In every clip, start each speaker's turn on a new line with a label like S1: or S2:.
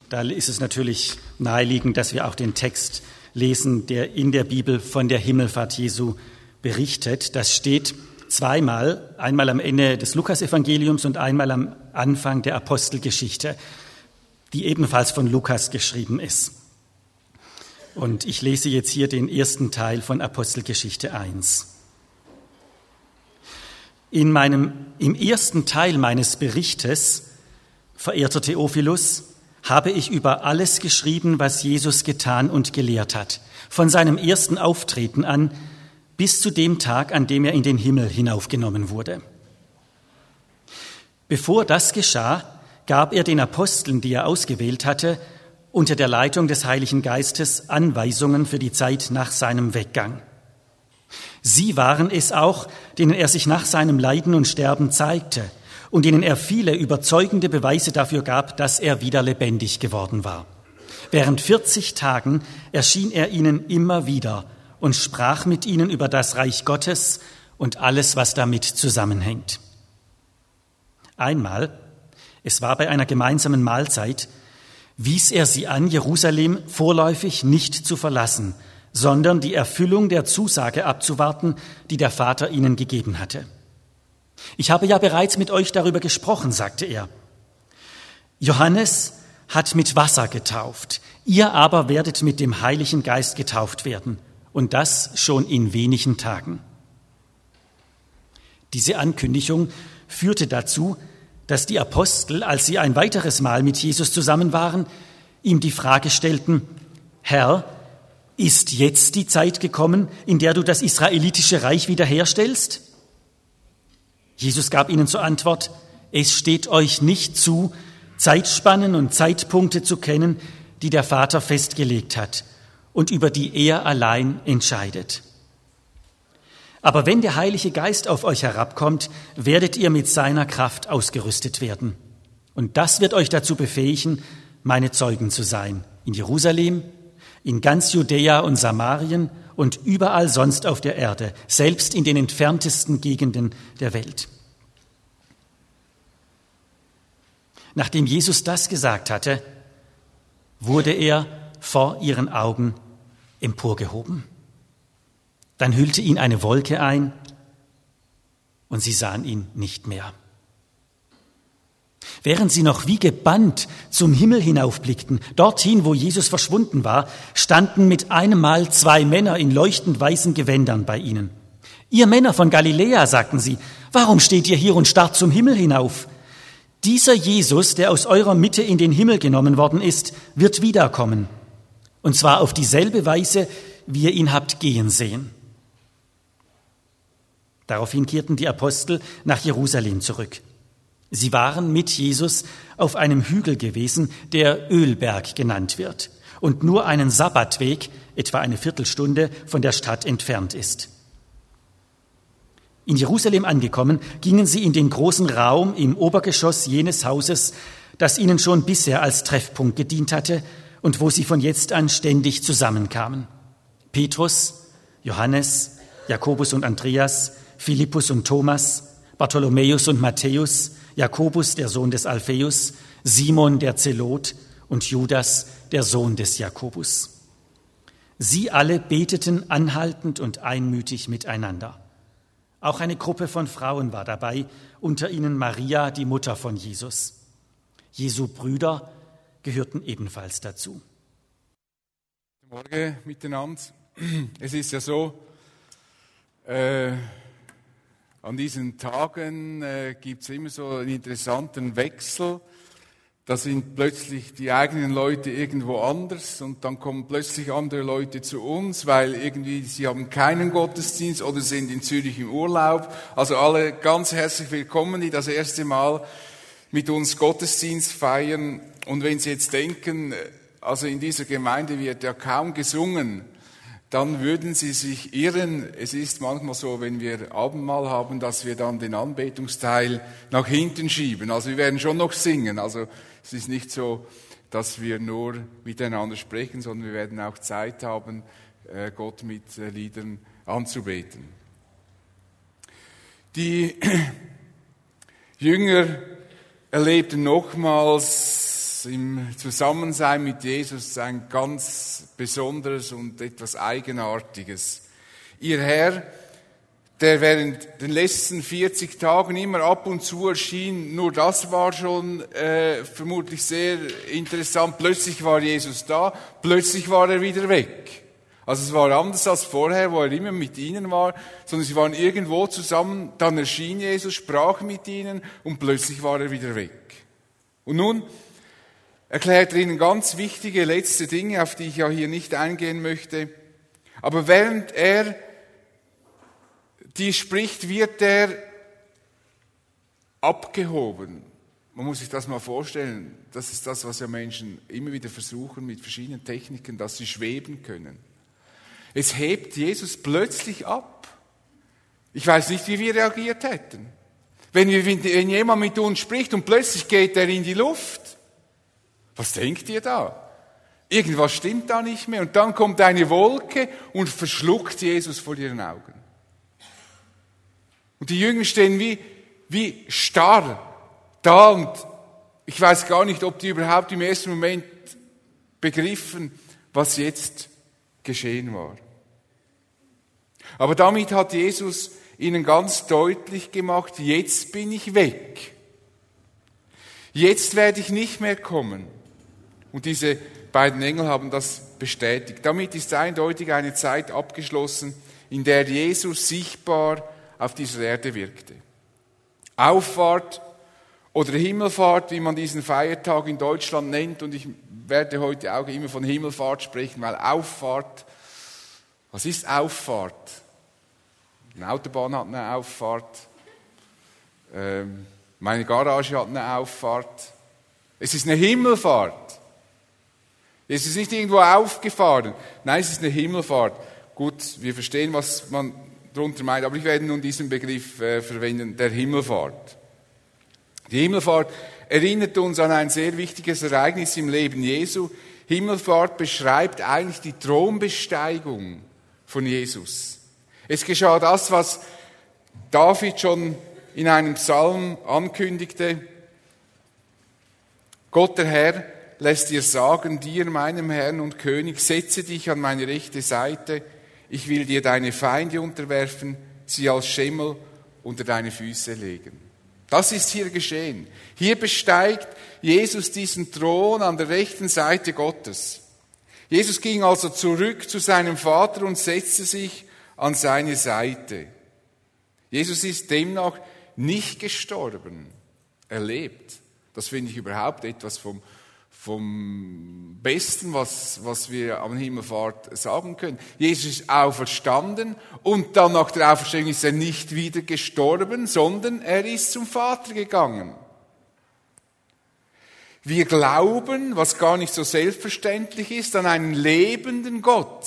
S1: da ist es natürlich naheliegend, dass wir auch den Text lesen, der in der Bibel von der Himmelfahrt Jesu berichtet. Das steht zweimal, einmal am Ende des Lukasevangeliums und einmal am Anfang der Apostelgeschichte, die ebenfalls von Lukas geschrieben ist. Und ich lese jetzt hier den ersten Teil von Apostelgeschichte 1. Im ersten Teil meines Berichtes, verehrter Theophilus, habe ich über alles geschrieben, was Jesus getan und gelehrt hat, von seinem ersten Auftreten an bis zu dem Tag, an dem er in den Himmel hinaufgenommen wurde. Bevor das geschah, gab er den Aposteln, die er ausgewählt hatte, unter der Leitung des Heiligen Geistes Anweisungen für die Zeit nach seinem Weggang. Sie waren es auch, denen er sich nach seinem Leiden und Sterben zeigte und denen er viele überzeugende Beweise dafür gab, dass er wieder lebendig geworden war. Während 40 Tagen erschien er ihnen immer wieder und sprach mit ihnen über das Reich Gottes und alles, was damit zusammenhängt. Einmal, es war bei einer gemeinsamen Mahlzeit, wies er sie an, Jerusalem vorläufig nicht zu verlassen, sondern die Erfüllung der Zusage abzuwarten, die der Vater ihnen gegeben hatte. Ich habe ja bereits mit euch darüber gesprochen, sagte er. Johannes hat mit Wasser getauft, ihr aber werdet mit dem Heiligen Geist getauft werden, und das schon in wenigen Tagen. Diese Ankündigung führte dazu, dass die Apostel, als sie ein weiteres Mal mit Jesus zusammen waren, ihm die Frage stellten: Herr, ist jetzt die Zeit gekommen, in der du das israelitische Reich wiederherstellst? Jesus gab ihnen zur Antwort: Es steht euch nicht zu, Zeitspannen und Zeitpunkte zu kennen, die der Vater festgelegt hat und über die er allein entscheidet. Aber wenn der Heilige Geist auf euch herabkommt, werdet ihr mit seiner Kraft ausgerüstet werden. Und das wird euch dazu befähigen, meine Zeugen zu sein, in Jerusalem, in ganz Judäa und Samarien und überall sonst auf der Erde, selbst in den entferntesten Gegenden der Welt. Nachdem Jesus das gesagt hatte, wurde er vor ihren Augen emporgehoben. Dann hüllte ihn eine Wolke ein und sie sahen ihn nicht mehr. Während sie noch wie gebannt zum Himmel hinaufblickten, dorthin, wo Jesus verschwunden war, standen mit einem Mal 2 Männer in leuchtend weißen Gewändern bei ihnen. Ihr Männer von Galiläa, sagten sie, warum steht ihr hier und starrt zum Himmel hinauf? Dieser Jesus, der aus eurer Mitte in den Himmel genommen worden ist, wird wiederkommen. Und zwar auf dieselbe Weise, wie ihr ihn habt gehen sehen. Daraufhin kehrten die Apostel nach Jerusalem zurück. Sie waren mit Jesus auf einem Hügel gewesen, der Ölberg genannt wird und nur einen Sabbatweg, etwa eine Viertelstunde, von der Stadt entfernt ist. In Jerusalem angekommen, gingen sie in den großen Raum im Obergeschoss jenes Hauses, das ihnen schon bisher als Treffpunkt gedient hatte und wo sie von jetzt an ständig zusammenkamen. Petrus, Johannes, Jakobus und Andreas, Philippus und Thomas, Bartholomäus und Matthäus, Jakobus, der Sohn des Alpheus, Simon, der Zelot und Judas, der Sohn des Jakobus. Sie alle beteten anhaltend und einmütig miteinander. Auch eine Gruppe von Frauen war dabei, unter ihnen Maria, die Mutter von Jesus. Jesu Brüder gehörten ebenfalls dazu.
S2: Guten Morgen miteinander. Es ist ja so, an diesen Tagen gibt es immer so einen interessanten Wechsel. Da sind plötzlich die eigenen Leute irgendwo anders und dann kommen plötzlich andere Leute zu uns, weil irgendwie sie haben keinen Gottesdienst oder sind in Zürich im Urlaub. Also alle ganz herzlich willkommen, die das erste Mal mit uns Gottesdienst feiern. Und wenn Sie jetzt denken, also in dieser Gemeinde wird ja kaum gesungen, dann würden Sie sich irren. Es ist manchmal so, wenn wir Abendmahl haben, dass wir dann den Anbetungsteil nach hinten schieben. Also wir werden schon noch singen. Also es ist nicht so, dass wir nur miteinander sprechen, sondern wir werden auch Zeit haben, Gott mit Liedern anzubeten. Die Jünger erlebten nochmals etwas im Zusammensein mit Jesus ein ganz Besonderes und etwas Eigenartiges. Ihr Herr, der während den letzten 40 Tagen immer ab und zu erschien, nur das war schon vermutlich sehr interessant. Plötzlich war Jesus da, plötzlich war er wieder weg. Also es war anders als vorher, wo er immer mit ihnen war, sondern sie waren irgendwo zusammen, dann erschien Jesus, sprach mit ihnen und plötzlich war er wieder weg. Und nun erklärt er ihnen ganz wichtige letzte Dinge, auf die ich ja hier nicht eingehen möchte. Aber während er die spricht, wird er abgehoben. Man muss sich das mal vorstellen. Das ist das, was ja Menschen immer wieder versuchen mit verschiedenen Techniken, dass sie schweben können. Es hebt Jesus plötzlich ab. Ich weiß nicht, wie wir reagiert hätten. Wenn jemand mit uns spricht und plötzlich geht er in die Luft. Was denkt ihr da? Irgendwas stimmt da nicht mehr. Und dann kommt eine Wolke und verschluckt Jesus vor ihren Augen. Und die Jünger stehen wie starr da und ich weiß gar nicht, ob die überhaupt im ersten Moment begriffen, was jetzt geschehen war. Aber damit hat Jesus ihnen ganz deutlich gemacht, jetzt bin ich weg. Jetzt werde ich nicht mehr kommen. Und diese beiden Engel haben das bestätigt. Damit ist eindeutig eine Zeit abgeschlossen, in der Jesus sichtbar auf dieser Erde wirkte. Auffahrt oder Himmelfahrt, wie man diesen Feiertag in Deutschland nennt, und ich werde heute auch immer von Himmelfahrt sprechen, weil Auffahrt, was ist Auffahrt? Eine Autobahn hat eine Auffahrt, meine Garage hat eine Auffahrt. Es ist eine Himmelfahrt. Es ist nicht irgendwo aufgefahren, nein, es ist eine Himmelfahrt. Gut, wir verstehen, was man darunter meint, aber ich werde nun diesen Begriff verwenden, der Himmelfahrt. Die Himmelfahrt erinnert uns an ein sehr wichtiges Ereignis im Leben Jesu. Himmelfahrt beschreibt eigentlich die Thronbesteigung von Jesus. Es geschah das, was David schon in einem Psalm ankündigte. Gott der Herr lässt dir sagen, dir, meinem Herrn und König, setze dich an meine rechte Seite, ich will dir deine Feinde unterwerfen, sie als Schemmel unter deine Füße legen. Das ist hier geschehen. Hier besteigt Jesus diesen Thron an der rechten Seite Gottes. Jesus ging also zurück zu seinem Vater und setzte sich an seine Seite. Jesus ist demnach nicht gestorben, er lebt. Das finde ich überhaupt etwas vom Besten, was wir am Himmelfahrt sagen können. Jesus ist auferstanden und dann nach der Auferstehung ist er nicht wieder gestorben, sondern er ist zum Vater gegangen. Wir glauben, was gar nicht so selbstverständlich ist, an einen lebenden Gott.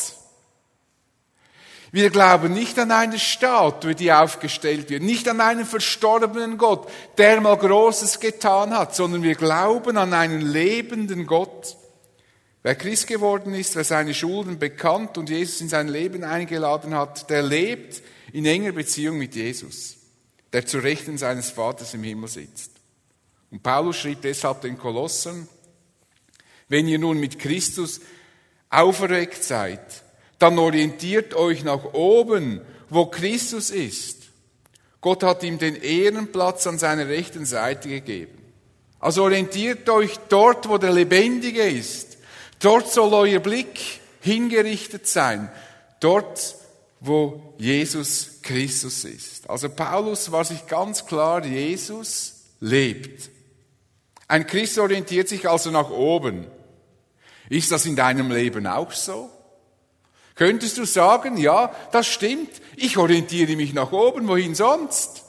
S2: Wir glauben nicht an eine Statue, die aufgestellt wird, nicht an einen verstorbenen Gott, der mal Großes getan hat, sondern wir glauben an einen lebenden Gott. Wer Christ geworden ist, wer seine Schulden bekannt und Jesus in sein Leben eingeladen hat, der lebt in enger Beziehung mit Jesus, der zur Rechten seines Vaters im Himmel sitzt. Und Paulus schrieb deshalb den Kolossern, wenn ihr nun mit Christus auferweckt seid, dann orientiert euch nach oben, wo Christus ist. Gott hat ihm den Ehrenplatz an seiner rechten Seite gegeben. Also orientiert euch dort, wo der Lebendige ist. Dort soll euer Blick hingerichtet sein. Dort, wo Jesus Christus ist. Also Paulus war sich ganz klar, Jesus lebt. Ein Christ orientiert sich also nach oben. Ist das in deinem Leben auch so? Könntest du sagen, ja, das stimmt, ich orientiere mich nach oben, wohin sonst?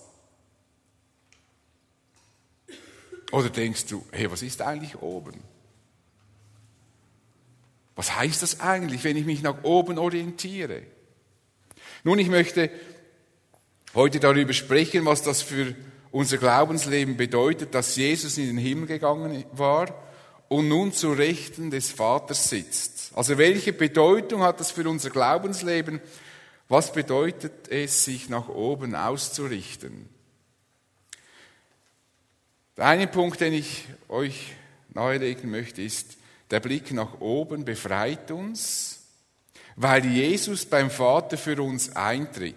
S2: Oder denkst du, hey, was ist eigentlich oben? Was heißt das eigentlich, wenn ich mich nach oben orientiere? Nun, ich möchte heute darüber sprechen, was das für unser Glaubensleben bedeutet, dass Jesus in den Himmel gegangen war und nun zu Rechten des Vaters sitzt. Also welche Bedeutung hat das für unser Glaubensleben? Was bedeutet es, sich nach oben auszurichten? Der eine Punkt, den ich euch nahelegen möchte, ist, der Blick nach oben befreit uns, weil Jesus beim Vater für uns eintritt.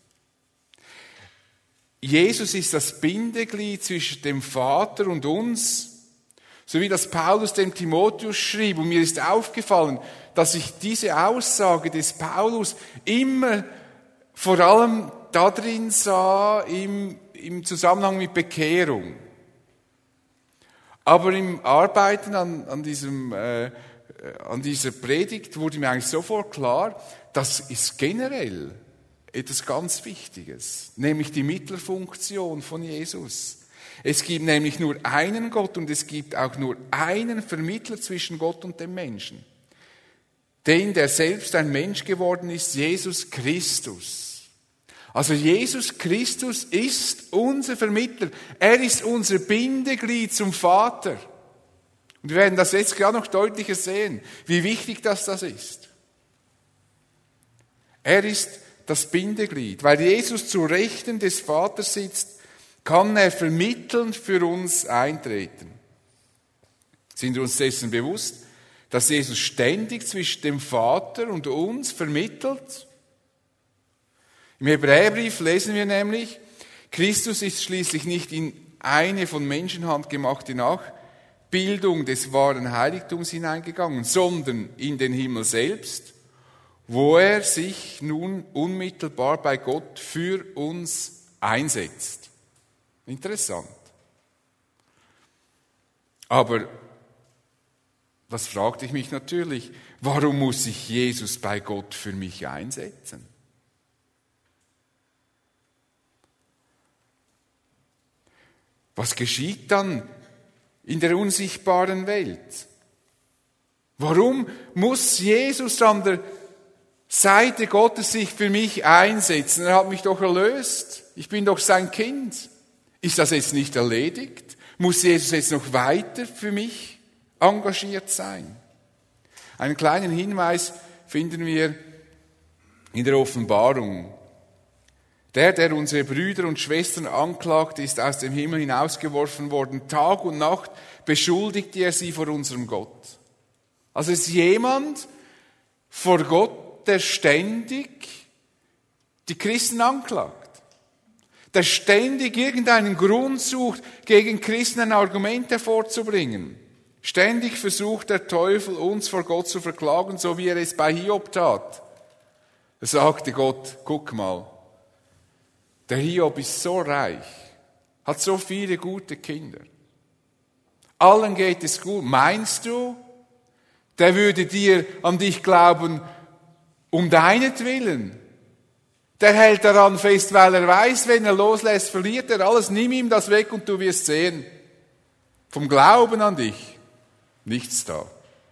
S2: Jesus ist das Bindeglied zwischen dem Vater und uns, so wie das Paulus dem Timotheus schrieb. Und mir ist aufgefallen, dass ich diese Aussage des Paulus immer vor allem darin sah, im Zusammenhang mit Bekehrung. Aber im Arbeiten an dieser Predigt wurde mir eigentlich sofort klar, das ist generell etwas ganz Wichtiges, nämlich die Mittlerfunktion von Jesus. Es gibt nämlich nur einen Gott und es gibt auch nur einen Vermittler zwischen Gott und dem Menschen. Den, der selbst ein Mensch geworden ist, Jesus Christus. Also Jesus Christus ist unser Vermittler. Er ist unser Bindeglied zum Vater. Und wir werden das jetzt gerade noch deutlicher sehen, wie wichtig das ist. Er ist das Bindeglied. Weil Jesus zu Rechten des Vaters sitzt, kann er vermittelnd für uns eintreten. Sind wir uns dessen bewusst, dass Jesus ständig zwischen dem Vater und uns vermittelt? Im Hebräerbrief lesen wir nämlich, Christus ist schließlich nicht in eine von Menschenhand gemachte Nachbildung des wahren Heiligtums hineingegangen, sondern in den Himmel selbst, wo er sich nun unmittelbar bei Gott für uns einsetzt. Interessant. Aber, das fragte ich mich natürlich, warum muss sich Jesus bei Gott für mich einsetzen? Was geschieht dann in der unsichtbaren Welt? Warum muss Jesus an der Seite Gottes sich für mich einsetzen? Er hat mich doch erlöst. Ich bin doch sein Kind. Ist das jetzt nicht erledigt? Muss Jesus jetzt noch weiter für mich engagiert sein? Einen kleinen Hinweis finden wir in der Offenbarung. Der unsere Brüder und Schwestern anklagt, ist aus dem Himmel hinausgeworfen worden. Tag und Nacht beschuldigte er sie vor unserem Gott. Also es ist jemand vor Gott, der ständig die Christen anklagt. Der ständig irgendeinen Grund sucht, gegen Christen ein Argument hervorzubringen. Ständig versucht der Teufel, uns vor Gott zu verklagen, so wie er es bei Hiob tat. Er sagte Gott, guck mal, der Hiob ist so reich, hat so viele gute Kinder. Allen geht es gut. Meinst du, der würde an dich glauben, um deinetwillen? Der hält daran fest, weil er weiß, wenn er loslässt, verliert er alles. Nimm ihm das weg und du wirst sehen. Vom Glauben an dich, nichts da.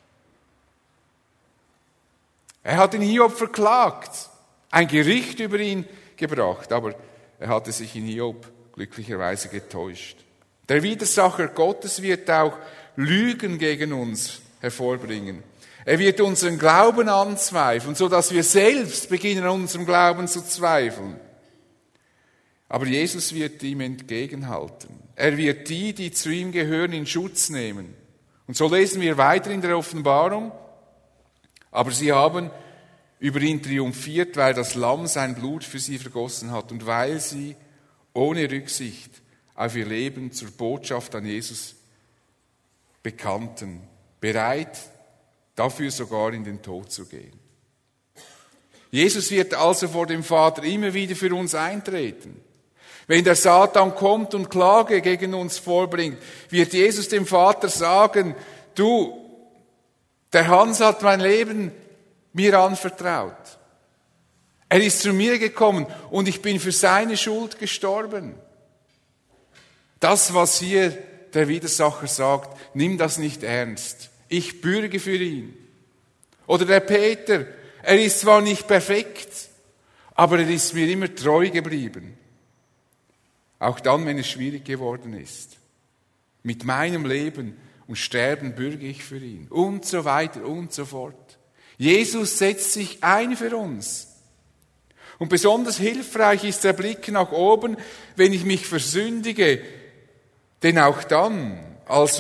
S2: Er hat den Hiob verklagt, ein Gericht über ihn gebracht, aber er hatte sich in Hiob glücklicherweise getäuscht. Der Widersacher Gottes wird auch Lügen gegen uns hervorbringen. Er wird unseren Glauben anzweifeln, so dass wir selbst beginnen, an unserem Glauben zu zweifeln. Aber Jesus wird ihm entgegenhalten. Er wird die zu ihm gehören, in Schutz nehmen. Und so lesen wir weiter in der Offenbarung. Aber sie haben über ihn triumphiert, weil das Lamm sein Blut für sie vergossen hat und weil sie ohne Rücksicht auf ihr Leben zur Botschaft an Jesus bekannten, bereit, dafür sogar in den Tod zu gehen. Jesus wird also vor dem Vater immer wieder für uns eintreten. Wenn der Satan kommt und Klage gegen uns vorbringt, wird Jesus dem Vater sagen, du, der Hans hat mein Leben mir anvertraut. Er ist zu mir gekommen und ich bin für seine Schuld gestorben. Das, was hier der Widersacher sagt, nimm das nicht ernst. Ich bürge für ihn. Oder der Peter, er ist zwar nicht perfekt, aber er ist mir immer treu geblieben. Auch dann, wenn es schwierig geworden ist. Mit meinem Leben und Sterben bürge ich für ihn. Und so weiter und so fort. Jesus setzt sich ein für uns. Und besonders hilfreich ist der Blick nach oben, wenn ich mich versündige. Denn auch dann, also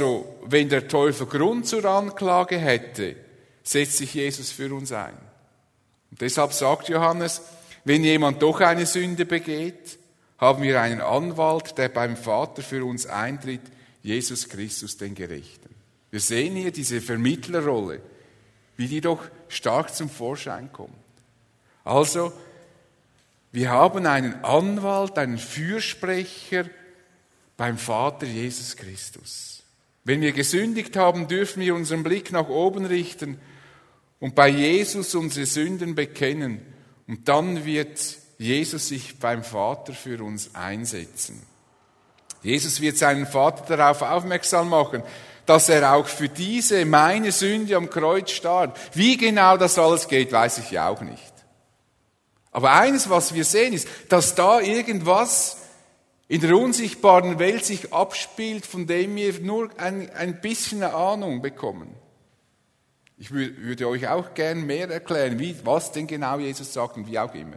S2: wenn der Teufel Grund zur Anklage hätte, setzt sich Jesus für uns ein. Und deshalb sagt Johannes, wenn jemand doch eine Sünde begeht, haben wir einen Anwalt, der beim Vater für uns eintritt, Jesus Christus, den Gerechten. Wir sehen hier diese Vermittlerrolle, wie die doch stark zum Vorschein kommt. Also, wir haben einen Anwalt, einen Fürsprecher beim Vater Jesus Christus. Wenn wir gesündigt haben, dürfen wir unseren Blick nach oben richten und bei Jesus unsere Sünden bekennen. Und dann wird Jesus sich beim Vater für uns einsetzen. Jesus wird seinen Vater darauf aufmerksam machen, dass er auch für diese, meine Sünde am Kreuz starb. Wie genau das alles geht, weiß ich ja auch nicht. Aber eines, was wir sehen, ist, dass da irgendwas in der unsichtbaren Welt sich abspielt, von dem wir nur ein bisschen eine Ahnung bekommen. Ich würde euch auch gern mehr erklären, was denn genau Jesus sagt und wie auch immer.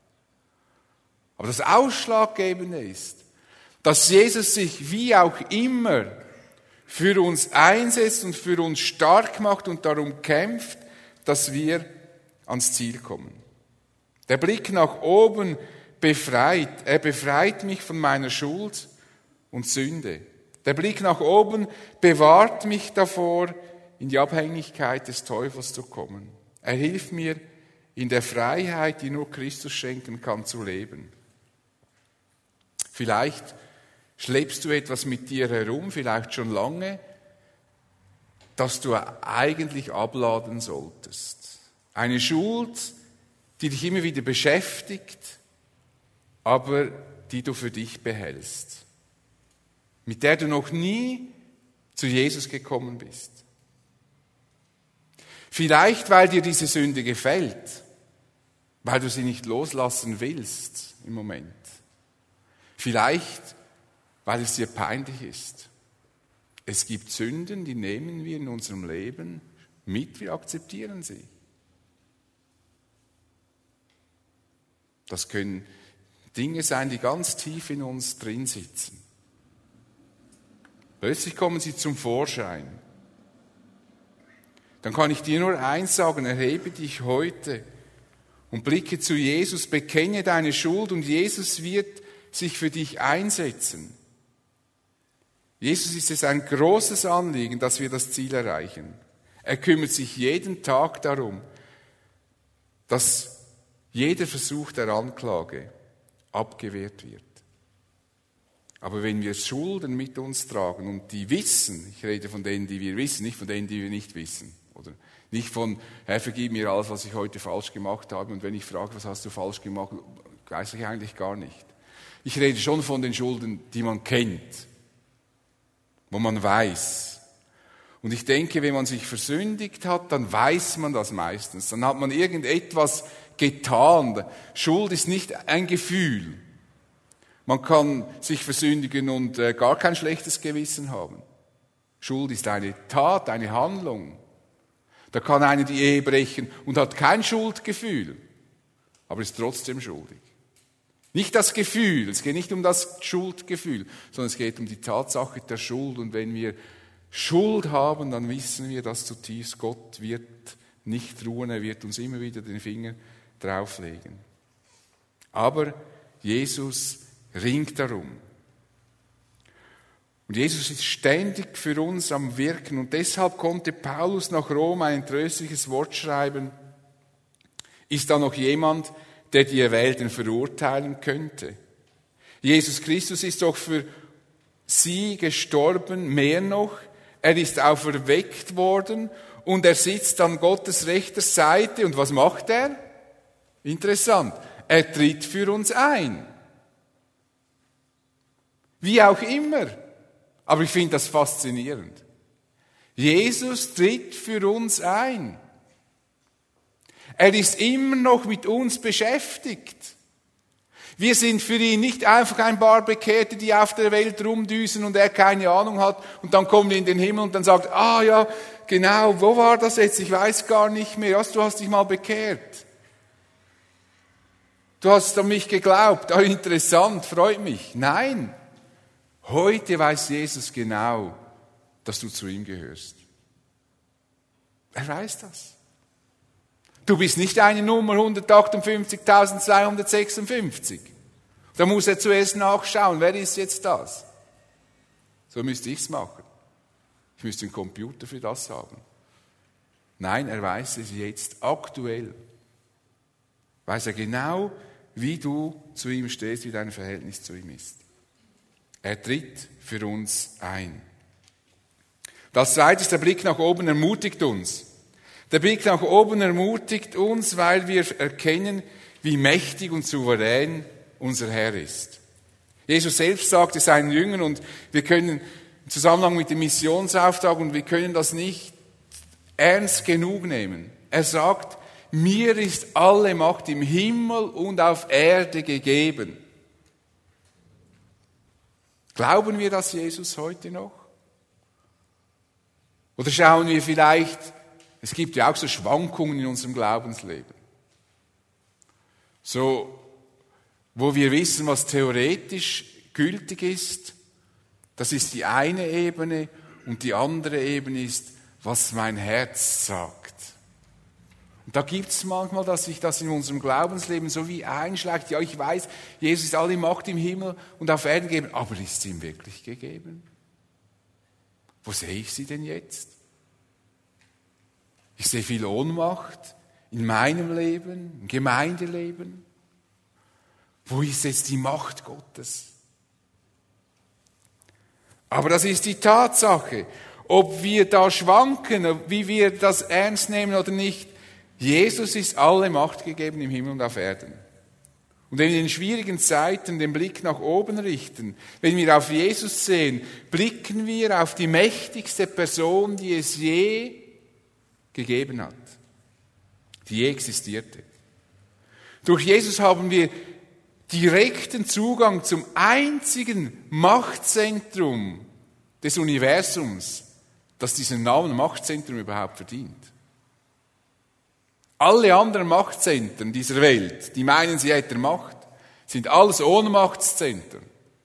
S2: Aber das Ausschlaggebende ist, dass Jesus sich wie auch immer für uns einsetzt und für uns stark macht und darum kämpft, dass wir ans Ziel kommen. Der Blick nach oben befreit. Er befreit mich von meiner Schuld und Sünde. Der Blick nach oben bewahrt mich davor, in die Abhängigkeit des Teufels zu kommen. Er hilft mir, in der Freiheit, die nur Christus schenken kann, zu leben. Vielleicht schleppst du etwas mit dir herum, vielleicht schon lange, das du eigentlich abladen solltest. Eine Schuld, die dich immer wieder beschäftigt, aber die du für dich behältst. Mit der du noch nie zu Jesus gekommen bist. Vielleicht, weil dir diese Sünde gefällt, weil du sie nicht loslassen willst im Moment. Vielleicht, weil es dir peinlich ist. Es gibt Sünden, die nehmen wir in unserem Leben mit, wir akzeptieren sie. Das können Dinge sein, die ganz tief in uns drin sitzen. Plötzlich kommen sie zum Vorschein. Dann kann ich dir nur eins sagen, erhebe dich heute und blicke zu Jesus, bekenne deine Schuld und Jesus wird sich für dich einsetzen. Jesus ist es ein großes Anliegen, dass wir das Ziel erreichen. Er kümmert sich jeden Tag darum, dass jeder Versuch der Anklage abgewehrt wird. Aber wenn wir Schulden mit uns tragen und die wissen, ich rede von denen, die wir wissen, nicht von denen, die wir nicht wissen, oder nicht von, Herr, vergib mir alles, was ich heute falsch gemacht habe, und wenn ich frage, was hast du falsch gemacht, weiß ich eigentlich gar nicht. Ich rede schon von den Schulden, die man kennt, wo man weiß. Und ich denke, wenn man sich versündigt hat, dann weiß man das meistens. Dann hat man irgendetwas getan. Schuld ist nicht ein Gefühl. Man kann sich versündigen und gar kein schlechtes Gewissen haben. Schuld ist eine Tat, eine Handlung. Da kann einer die Ehe brechen und hat kein Schuldgefühl, aber ist trotzdem schuldig. Nicht das Gefühl, es geht nicht um das Schuldgefühl, sondern es geht um die Tatsache der Schuld. Und wenn wir Schuld haben, dann wissen wir das zutiefst. Gott wird nicht ruhen, er wird uns immer wieder den Finger drauflegen. Aber Jesus ringt darum. Und Jesus ist ständig für uns am Wirken. Und deshalb konnte Paulus nach Rom ein tröstliches Wort schreiben. Ist da noch jemand, der die Erwählten verurteilen könnte? Jesus Christus ist doch für sie gestorben, mehr noch. Er ist auferweckt worden und er sitzt an Gottes rechter Seite. Und was macht er? Interessant. Er tritt für uns ein. Wie auch immer. Aber ich finde das faszinierend. Jesus tritt für uns ein. Er ist immer noch mit uns beschäftigt. Wir sind für ihn nicht einfach ein paar Bekehrte, die auf der Welt rumdüsen und er keine Ahnung hat und dann kommen wir in den Himmel und dann sagt, ah ja, genau, wo war das jetzt? Ich weiß gar nicht mehr. Du hast dich mal bekehrt. Du hast an mich geglaubt. Ah, interessant, freut mich. Nein, heute weiß Jesus genau, dass du zu ihm gehörst. Er weiß das. Du bist nicht eine Nummer 158.256. Da muss er zuerst nachschauen, wer ist jetzt das? So müsste ich es machen. Ich müsste einen Computer für das haben. Nein, er weiß es jetzt aktuell. Weiß er genau, wie du zu ihm stehst, wie dein Verhältnis zu ihm ist. Er tritt für uns ein. Das Zweite ist, der Blick nach oben ermutigt uns. Der Blick nach oben ermutigt uns, weil wir erkennen, wie mächtig und souverän unser Herr ist. Jesus selbst sagte seinen Jüngern, und wir können im Zusammenhang mit dem Missionsauftrag, und wir können das nicht ernst genug nehmen. Er sagt, mir ist alle Macht im Himmel und auf Erde gegeben. Glauben wir das Jesus heute noch? Oder schauen wir vielleicht, es gibt ja auch so Schwankungen in unserem Glaubensleben. So, wo wir wissen, was theoretisch gültig ist, das ist die eine Ebene, und die andere Ebene ist, was mein Herz sagt. Und da gibt es manchmal, dass sich das in unserem Glaubensleben so wie einschlägt. Ja, ich weiß, Jesus ist alle Macht im Himmel und auf Erden gegeben, aber ist sie ihm wirklich gegeben? Wo sehe ich sie denn jetzt? Ich sehe viel Ohnmacht in meinem Leben, im Gemeindeleben. Wo ist jetzt die Macht Gottes? Aber das ist die Tatsache. Ob wir da schwanken, wie wir das ernst nehmen oder nicht, Jesus ist alle Macht gegeben im Himmel und auf Erden. Und wenn wir in schwierigen Zeiten den Blick nach oben richten, wenn wir auf Jesus sehen, blicken wir auf die mächtigste Person, die es je gegeben hat, die je existierte. Durch Jesus haben wir direkten Zugang zum einzigen Machtzentrum des Universums, das diesen Namen Machtzentrum überhaupt verdient. Alle anderen Machtzentren dieser Welt, die meinen, sie hätten Macht, sind alles Ohnmachtszentren.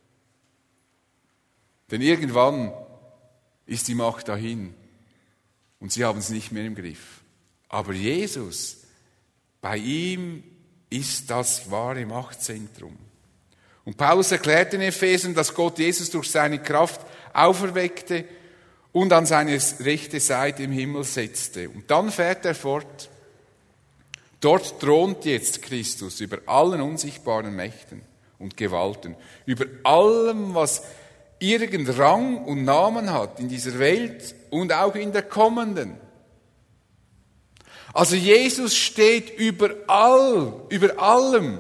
S2: Denn irgendwann ist die Macht dahin und sie haben es nicht mehr im Griff. Aber Jesus, bei ihm ist das wahre Machtzentrum. Und Paulus erklärt in Ephesern, dass Gott Jesus durch seine Kraft auferweckte und an seine rechte Seite im Himmel setzte. Und dann fährt er fort. Dort thront jetzt Christus über allen unsichtbaren Mächten und Gewalten, über allem, was irgend Rang und Namen hat in dieser Welt und auch in der kommenden. Also Jesus steht über allem.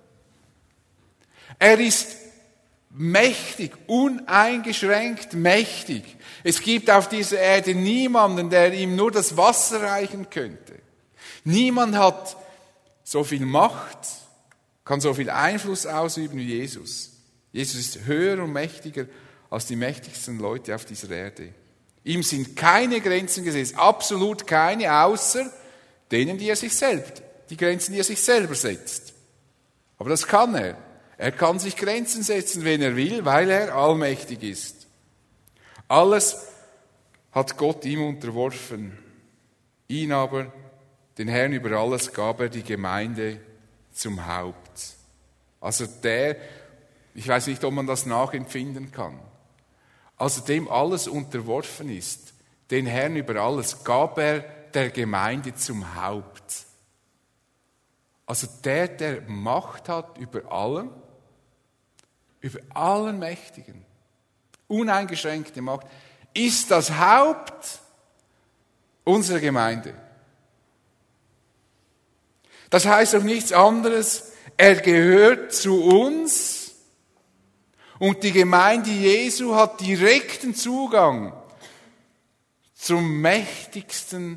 S2: Er ist mächtig, uneingeschränkt mächtig. Es gibt auf dieser Erde niemanden, der ihm nur das Wasser reichen könnte. Niemand hat so viel Macht, kann so viel Einfluss ausüben wie Jesus. Jesus ist höher und mächtiger als die mächtigsten Leute auf dieser Erde. Ihm sind keine Grenzen gesetzt, absolut keine, außer denen, die Grenzen, die er sich selber setzt. Aber das kann er. Er kann sich Grenzen setzen, wenn er will, weil er allmächtig ist. Alles hat Gott ihm unterworfen. Ihn aber, den Herrn über alles, gab er die Gemeinde zum Haupt. Also ich weiß nicht, ob man das nachempfinden kann. Also dem alles unterworfen ist, den Herrn über alles, gab er der Gemeinde zum Haupt. Also der Macht hat über allen Mächtigen, uneingeschränkte Macht, ist das Haupt unserer Gemeinde. Das heißt auch nichts anderes, er gehört zu uns und die Gemeinde Jesu hat direkten Zugang zum mächtigsten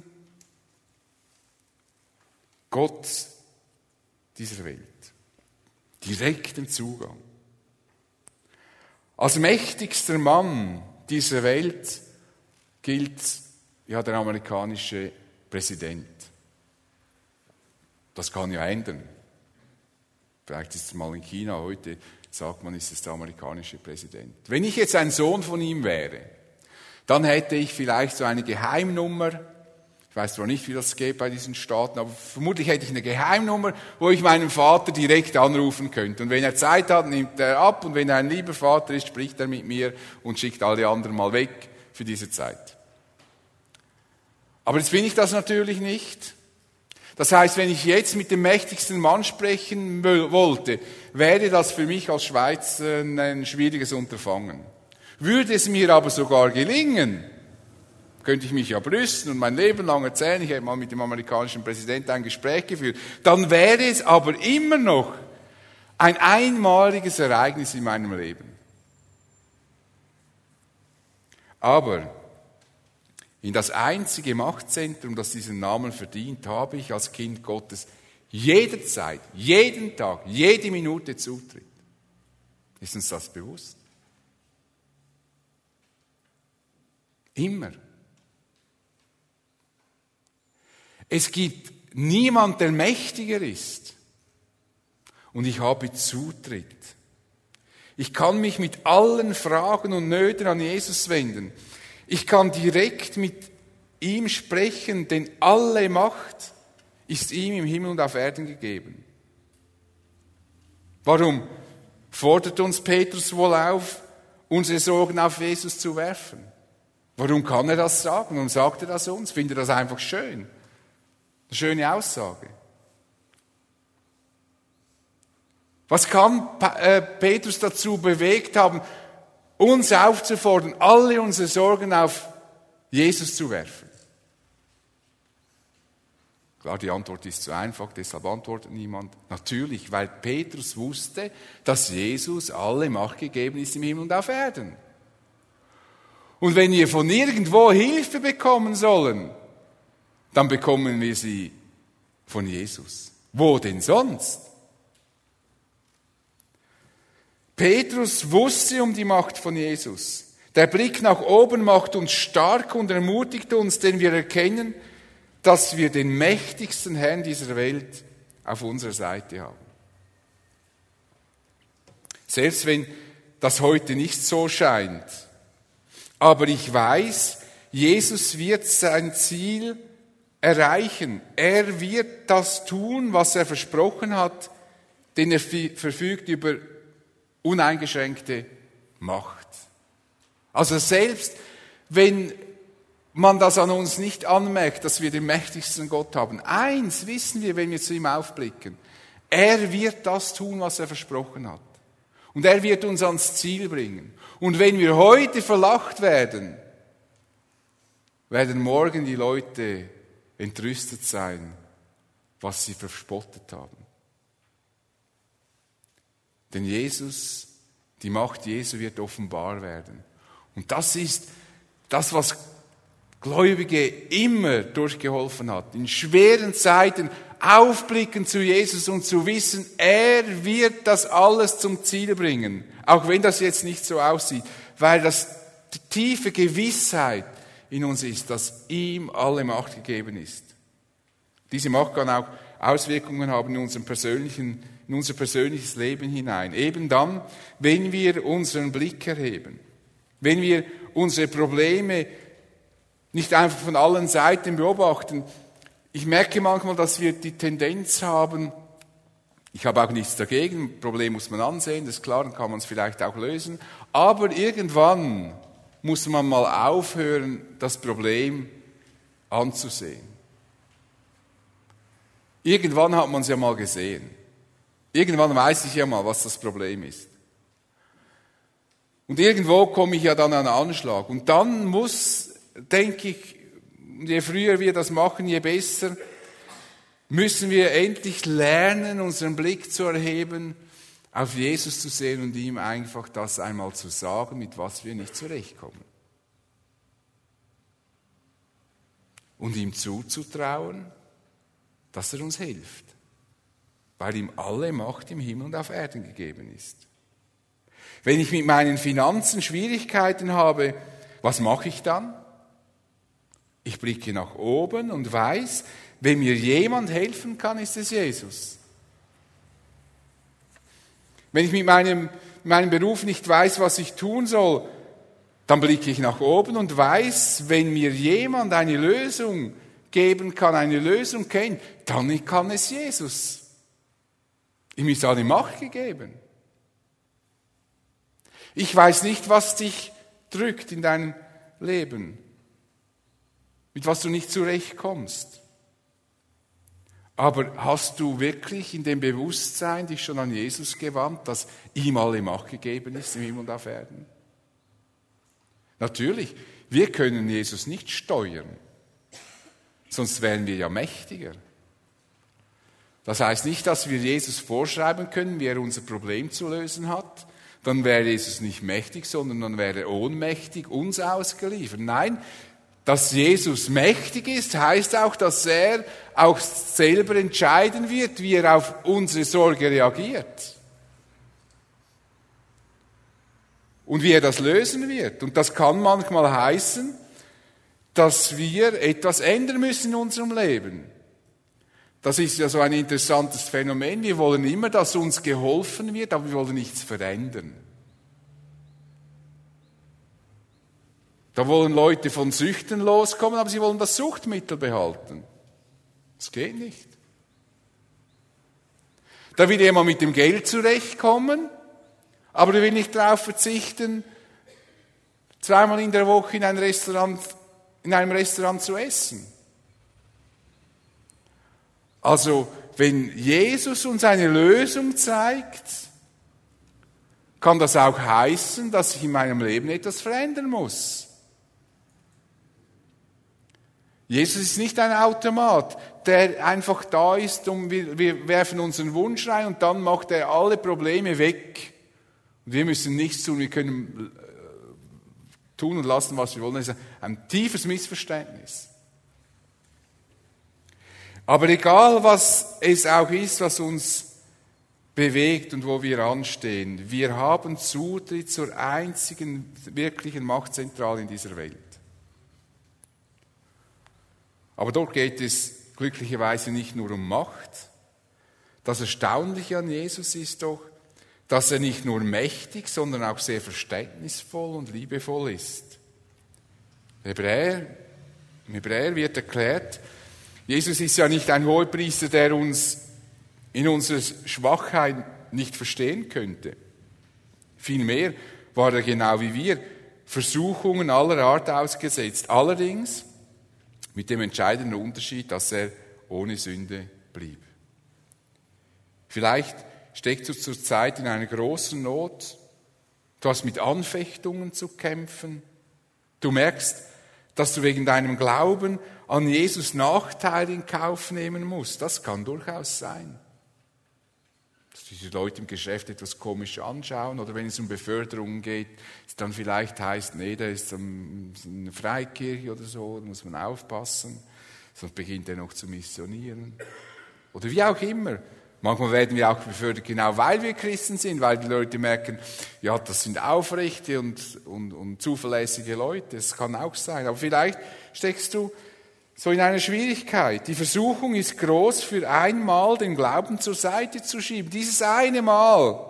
S2: Gott dieser Welt. Direkten Zugang. Als mächtigster Mann dieser Welt gilt der amerikanische Präsident. Das kann ja ändern. Vielleicht ist es mal in China, heute sagt man, ist es der amerikanische Präsident. Wenn ich jetzt ein Sohn von ihm wäre, Dann hätte ich vielleicht so eine Geheimnummer. Ich weiß zwar nicht, wie das geht bei diesen Staaten, aber vermutlich hätte ich eine Geheimnummer, wo ich meinen Vater direkt anrufen könnte. Und wenn er Zeit hat, nimmt er ab. Und wenn er ein lieber Vater ist, spricht er mit mir und schickt alle anderen mal weg für diese Zeit. Aber jetzt bin ich das natürlich nicht. Das heißt, wenn ich jetzt mit dem mächtigsten Mann sprechen wollte, wäre das für mich als Schweizer ein schwieriges Unterfangen. Würde es mir aber sogar gelingen, könnte ich mich ja brüsten und mein Leben lang erzählen, ich hätte mal mit dem amerikanischen Präsidenten ein Gespräch geführt, dann wäre es aber immer noch ein einmaliges Ereignis in meinem Leben. Aber in das einzige Machtzentrum, das diesen Namen verdient, habe ich als Kind Gottes jederzeit, jeden Tag, jede Minute Zutritt. Ist uns das bewusst? Immer. Es gibt niemand, der mächtiger ist. Und ich habe Zutritt. Ich kann mich mit allen Fragen und Nöten an Jesus wenden. Ich kann direkt mit ihm sprechen, denn alle Macht ist ihm im Himmel und auf Erden gegeben. Warum fordert uns Petrus wohl auf, unsere Sorgen auf Jesus zu werfen? Warum kann er das sagen? Warum sagt er das uns? Findet er das einfach schön? Eine schöne Aussage. Was kann Petrus dazu bewegt haben, uns aufzufordern, alle unsere Sorgen auf Jesus zu werfen? Klar, die Antwort ist zu einfach, deshalb antwortet niemand. Natürlich, weil Petrus wusste, dass Jesus alle Macht gegeben ist im Himmel und auf Erden. Und wenn wir von irgendwo Hilfe bekommen sollen, dann bekommen wir sie von Jesus. Wo denn sonst? Petrus wusste um die Macht von Jesus. Der Blick nach oben macht uns stark und ermutigt uns, denn wir erkennen, dass wir den mächtigsten Herrn dieser Welt auf unserer Seite haben. Selbst wenn das heute nicht so scheint. Aber ich weiß, Jesus wird sein Ziel erreichen. Er wird das tun, was er versprochen hat, denn er verfügt über uneingeschränkte Macht. Also selbst wenn man das an uns nicht anmerkt, dass wir den mächtigsten Gott haben, eins wissen wir, wenn wir zu ihm aufblicken: Er wird das tun, was er versprochen hat. Und er wird uns ans Ziel bringen. Und wenn wir heute verlacht werden, werden morgen die Leute entrüstet sein, was sie verspottet haben. Denn Jesus, die Macht Jesu wird offenbar werden. Und das ist das, was Gläubige immer durchgeholfen hat. In schweren Zeiten aufblicken zu Jesus und zu wissen, er wird das alles zum Ziel bringen. Auch wenn das jetzt nicht so aussieht. Weil das die tiefe Gewissheit in uns ist, dass ihm alle Macht gegeben ist. Diese Macht kann auch Auswirkungen haben in unser persönliches Leben hinein. Eben dann, wenn wir unseren Blick erheben. Wenn wir unsere Probleme nicht einfach von allen Seiten beobachten. Ich merke manchmal, dass wir die Tendenz haben, ich habe auch nichts dagegen, ein Problem muss man ansehen, das ist klar, dann kann man es vielleicht auch lösen. Aber irgendwann muss man mal aufhören, das Problem anzusehen. Irgendwann hat man es ja mal gesehen. Irgendwann weiß ich ja mal, was das Problem ist. Und irgendwo komme ich ja dann an einen Anschlag. Und dann muss, denke ich, je früher wir das machen, je besser, müssen wir endlich lernen, unseren Blick zu erheben, auf Jesus zu sehen und ihm einfach das einmal zu sagen, mit was wir nicht zurechtkommen. Und ihm zuzutrauen, dass er uns hilft, weil ihm alle Macht im Himmel und auf Erden gegeben ist. Wenn ich mit meinen Finanzen Schwierigkeiten habe, was mache ich dann? Ich blicke nach oben und weiß, wenn mir jemand helfen kann, ist es Jesus. Wenn ich mit meinem Beruf nicht weiß, was ich tun soll, Dann blicke ich nach oben und weiß, wenn mir jemand eine Lösung geben kann, eine Lösung kennt, dann kann es Jesus. Ihm ist alle Macht gegeben. Ich weiß nicht, was dich drückt in deinem Leben, mit was du nicht zurechtkommst. Aber hast du wirklich in dem Bewusstsein dich schon an Jesus gewandt, dass ihm alle Macht gegeben ist im Himmel und auf Erden? Natürlich, wir können Jesus nicht steuern, sonst wären wir ja mächtiger. Das heißt nicht, dass wir Jesus vorschreiben können, wie er unser Problem zu lösen hat. Dann wäre Jesus nicht mächtig, sondern dann wäre er ohnmächtig uns ausgeliefert. Nein, dass Jesus mächtig ist, heißt auch, dass er auch selber entscheiden wird, wie er auf unsere Sorge reagiert. Und wie er das lösen wird. Und das kann manchmal heißen, dass wir etwas ändern müssen in unserem Leben. Das ist ja so ein interessantes Phänomen. Wir wollen immer, dass uns geholfen wird, aber wir wollen nichts verändern. Da wollen Leute von Süchten loskommen, aber sie wollen das Suchtmittel behalten. Das geht nicht. Da will jemand mit dem Geld zurechtkommen, aber er will nicht darauf verzichten, zweimal in der Woche in einem Restaurant zu essen. Also, wenn Jesus uns eine Lösung zeigt, kann das auch heißen, dass ich in meinem Leben etwas verändern muss. Jesus ist nicht ein Automat, der einfach da ist und wir werfen unseren Wunsch rein und dann macht er alle Probleme weg. Und wir müssen nichts tun, wir können tun und lassen, was wir wollen. Das ist ein tiefes Missverständnis. Aber egal, was es auch ist, was uns bewegt und wo wir anstehen, wir haben Zutritt zur einzigen wirklichen Machtzentrale in dieser Welt. Aber dort geht es glücklicherweise nicht nur um Macht. Das Erstaunliche an Jesus ist doch, dass er nicht nur mächtig, sondern auch sehr verständnisvoll und liebevoll ist. Im Hebräer wird erklärt, Jesus ist ja nicht ein Hohepriester, der uns in unserer Schwachheit nicht verstehen könnte. Vielmehr war er genau wie wir Versuchungen aller Art ausgesetzt. Allerdings mit dem entscheidenden Unterschied, dass er ohne Sünde blieb. Vielleicht steckst du zurzeit in einer großen Not. Du hast mit Anfechtungen zu kämpfen. Du merkst, dass du wegen deinem Glauben an Jesus Nachteile in Kauf nehmen musst. Das kann durchaus sein. Dass diese Leute im Geschäft etwas komisch anschauen oder wenn es um Beförderungen geht, es dann vielleicht heißt, nee, der ist in einer Freikirche oder so, da muss man aufpassen, sonst beginnt er noch zu missionieren. Oder wie auch immer. Manchmal werden wir auch befördert, genau weil wir Christen sind, weil die Leute merken, ja, das sind aufrechte und zuverlässige Leute. Das kann auch sein. Aber vielleicht steckst du so in einer Schwierigkeit. Die Versuchung ist groß, für einmal den Glauben zur Seite zu schieben. Dieses eine Mal.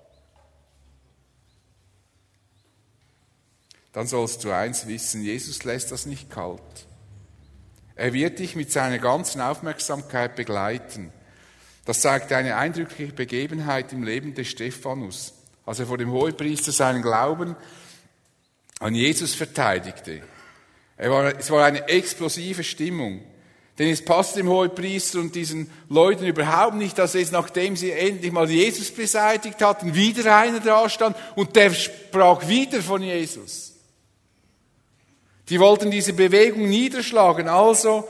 S2: Dann sollst du eins wissen, Jesus lässt das nicht kalt. Er wird dich mit seiner ganzen Aufmerksamkeit begleiten. Das zeigt eine eindrückliche Begebenheit im Leben des Stephanus, als er vor dem Hohepriester seinen Glauben an Jesus verteidigte. Es war eine explosive Stimmung, denn es passte dem Hohepriester und diesen Leuten überhaupt nicht, dass es, nachdem sie endlich mal Jesus beseitigt hatten, wieder einer da stand und der sprach wieder von Jesus. Die wollten diese Bewegung niederschlagen, also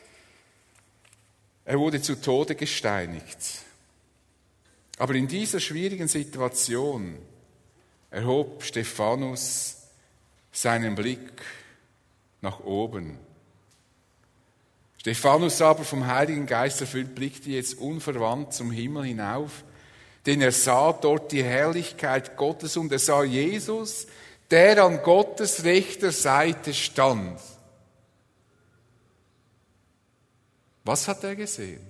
S2: er wurde zu Tode gesteinigt. Aber in dieser schwierigen Situation erhob Stephanus seinen Blick nach oben. Stephanus aber, vom Heiligen Geist erfüllt, blickte jetzt unverwandt zum Himmel hinauf, denn er sah dort die Herrlichkeit Gottes und er sah Jesus, der an Gottes rechter Seite stand. Was hat er gesehen?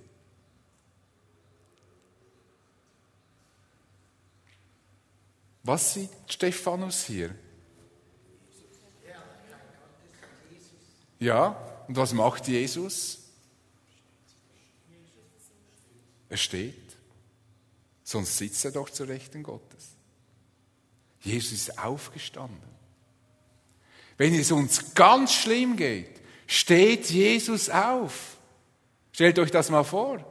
S2: Was sieht Stephanus hier? Ja, und was macht Jesus? Er steht. Sonst sitzt er doch zur Rechten Gottes. Jesus ist aufgestanden. Wenn es uns ganz schlimm geht, steht Jesus auf. Stellt euch das mal vor.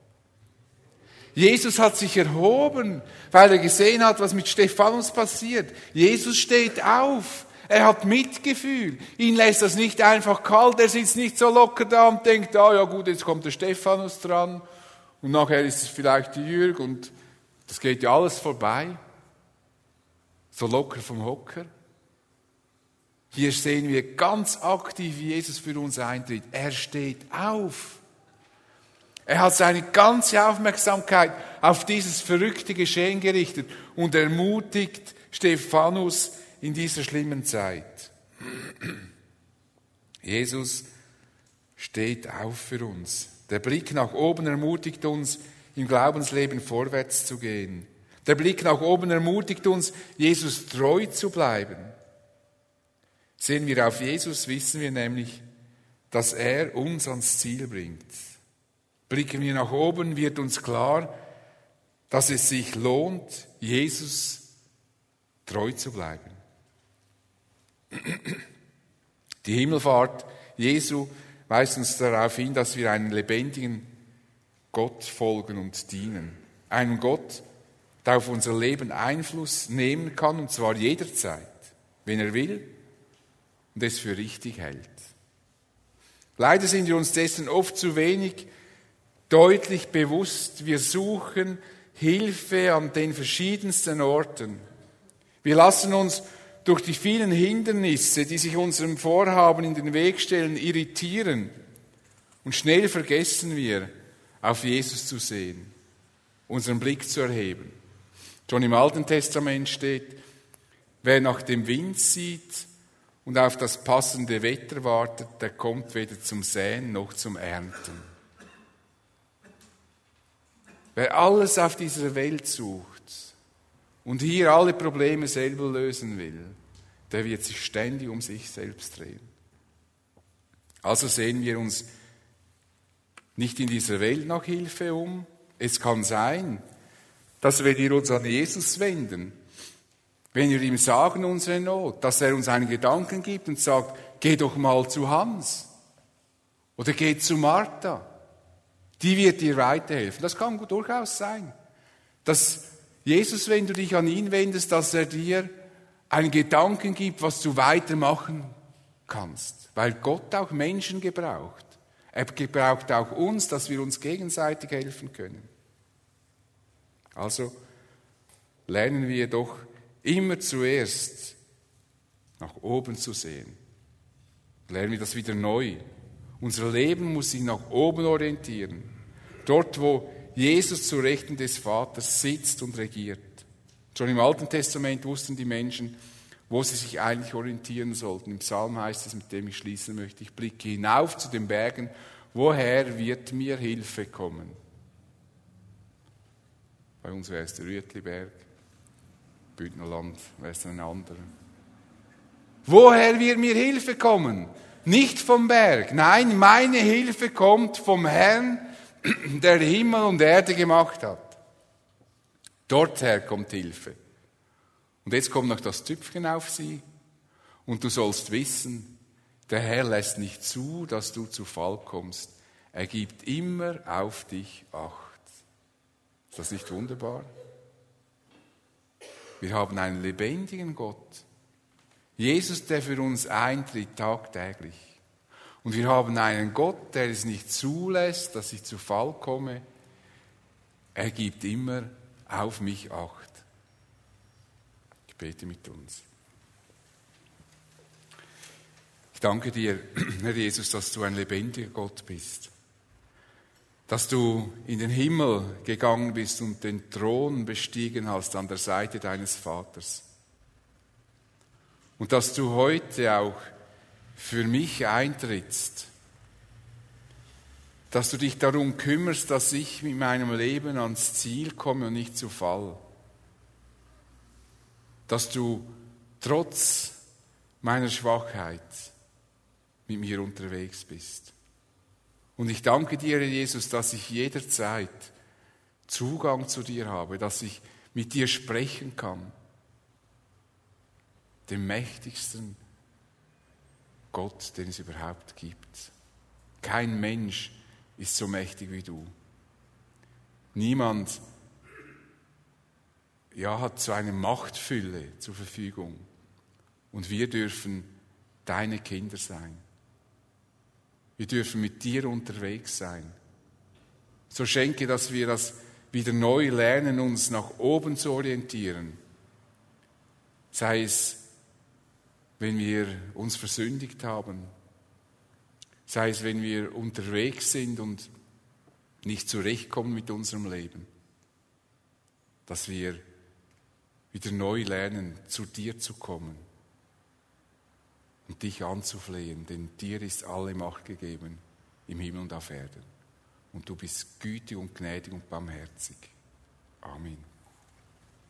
S2: Jesus hat sich erhoben, weil er gesehen hat, was mit Stephanus passiert. Jesus steht auf. Er hat Mitgefühl. Ihn lässt das nicht einfach kalt. Er sitzt nicht so locker da und denkt, ah ja gut, jetzt kommt der Stephanus dran. Und nachher ist es vielleicht die Jürg und das geht ja alles vorbei. So locker vom Hocker. Hier sehen wir ganz aktiv, wie Jesus für uns eintritt. Er steht auf. Er hat seine ganze Aufmerksamkeit auf dieses verrückte Geschehen gerichtet und ermutigt Stephanus in dieser schlimmen Zeit. Jesus steht auf für uns. Der Blick nach oben ermutigt uns, im Glaubensleben vorwärts zu gehen. Der Blick nach oben ermutigt uns, Jesus treu zu bleiben. Sehen wir auf Jesus, wissen wir nämlich, dass er uns ans Ziel bringt. Blicken wir nach oben, wird uns klar, dass es sich lohnt, Jesus treu zu bleiben. Die Himmelfahrt Jesu weist uns darauf hin, dass wir einen lebendigen Gott folgen und dienen. Einem Gott, der auf unser Leben Einfluss nehmen kann, und zwar jederzeit, wenn er will und es für richtig hält. Leider sind wir uns dessen oft zu wenig deutlich bewusst. Wir suchen Hilfe an den verschiedensten Orten. Wir lassen uns durch die vielen Hindernisse, die sich unserem Vorhaben in den Weg stellen, irritieren. Und schnell vergessen wir, auf Jesus zu sehen, unseren Blick zu erheben. Schon im Alten Testament steht, wer nach dem Wind sieht und auf das passende Wetter wartet, der kommt weder zum Säen noch zum Ernten. Wer alles auf dieser Welt sucht und hier alle Probleme selber lösen will, der wird sich ständig um sich selbst drehen. Also sehen wir uns nicht in dieser Welt nach Hilfe um. Es kann sein, dass wenn wir uns an Jesus wenden, wenn wir ihm sagen unsere Not, dass er uns einen Gedanken gibt und sagt, geh doch mal zu Hans oder geh zu Martha. Die wird dir weiterhelfen. Das kann durchaus sein. Dass Jesus, wenn du dich an ihn wendest, dass er dir einen Gedanken gibt, was du weitermachen kannst. Weil Gott auch Menschen gebraucht. Er gebraucht auch uns, dass wir uns gegenseitig helfen können. Also lernen wir doch immer zuerst nach oben zu sehen. Lernen wir das wieder neu. Unser Leben muss sich nach oben orientieren. Dort, wo Jesus zu Rechten des Vaters sitzt und regiert. Schon im Alten Testament wussten die Menschen, wo sie sich eigentlich orientieren sollten. Im Psalm heißt es, mit dem ich schließen möchte, ich blicke hinauf zu den Bergen, woher wird mir Hilfe kommen? Bei uns wäre es der Rüetliberg, Bündnerland wäre es ein anderer. Woher wird mir Hilfe kommen? Nicht vom Berg. Nein, meine Hilfe kommt vom Herrn, der Himmel und Erde gemacht hat. Dorther kommt Hilfe. Und jetzt kommt noch das Tüpfchen auf sie. Und du sollst wissen, der Herr lässt nicht zu, dass du zu Fall kommst. Er gibt immer auf dich Acht. Ist das nicht wunderbar? Wir haben einen lebendigen Gott. Jesus, der für uns eintritt tagtäglich. Und wir haben einen Gott, der es nicht zulässt, dass ich zu Fall komme. Er gibt immer auf mich Acht. Ich bete mit uns. Ich danke dir, Herr Jesus, dass du ein lebendiger Gott bist. Dass du in den Himmel gegangen bist und den Thron bestiegen hast an der Seite deines Vaters. Und dass du heute auch für mich eintrittst, dass du dich darum kümmerst, dass ich mit meinem Leben ans Ziel komme und nicht zu Fall. Dass du trotz meiner Schwachheit mit mir unterwegs bist. Und ich danke dir, Herr Jesus, dass ich jederzeit Zugang zu dir habe, dass ich mit dir sprechen kann, dem mächtigsten Gott, den es überhaupt gibt. Kein Mensch ist so mächtig wie du. Niemand hat so eine Machtfülle zur Verfügung. Und wir dürfen deine Kinder sein. Wir dürfen mit dir unterwegs sein. So schenke, dass wir das wieder neu lernen, uns nach oben zu orientieren. Sei es, wenn wir uns versündigt haben. Sei es, wenn wir unterwegs sind und nicht zurechtkommen mit unserem Leben. Dass wir wieder neu lernen, zu dir zu kommen und dich anzuflehen, denn dir ist alle Macht gegeben im Himmel und auf Erden. Und du bist gütig und gnädig und barmherzig. Amen.